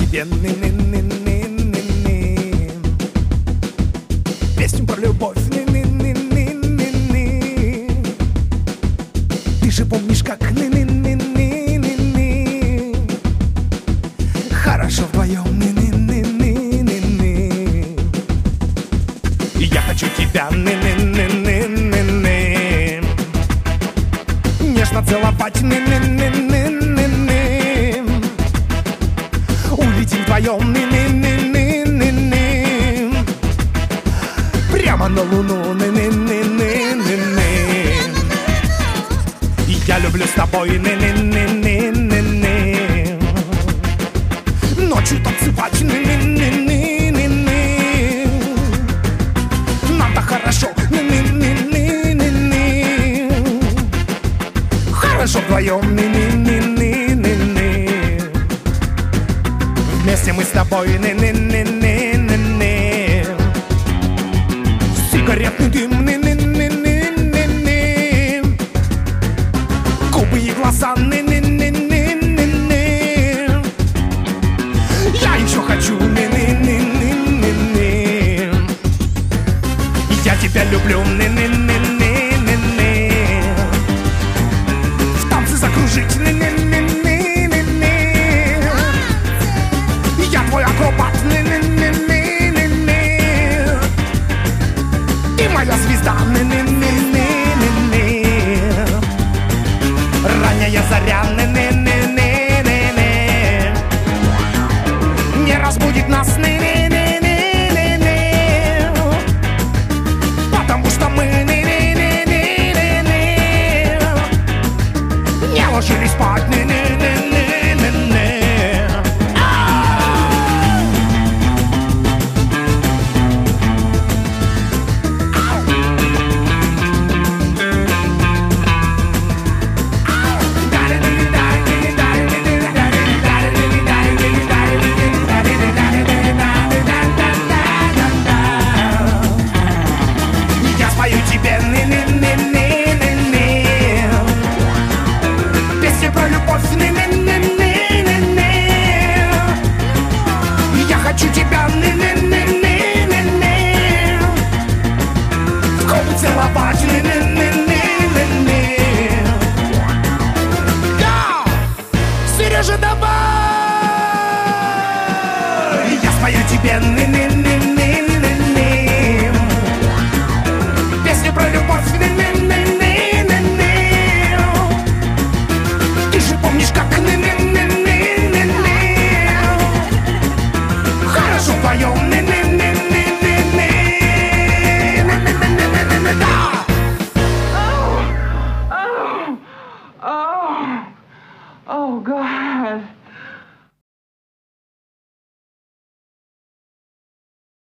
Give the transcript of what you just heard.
тебе песню про любовь. Ты же помнишь, как хорошо вдвоем. Я хочу тебя нежно целовать. Улетим вдвоем прямо на Луну. Я люблю с тобой ночью танцевать. Нам-то хорошо. Хорошо вдвоем. Вместе мы с тобой. Сигаретный дым. Губы и глаза. Я еще хочу. Я тебя люблю. В танце закружить. Я твой акробат. Ты моя звезда. Ранняя заря. Не разбудит нас. Потому что мы не ложились спать. Я спою тебе песни про любовь. Я хочу тебя в губы целовать. Да! Сережа, давай! Я спою тебе песни про любовь. Ты же помнишь, как хорошо вдвоем. Да! Oh God.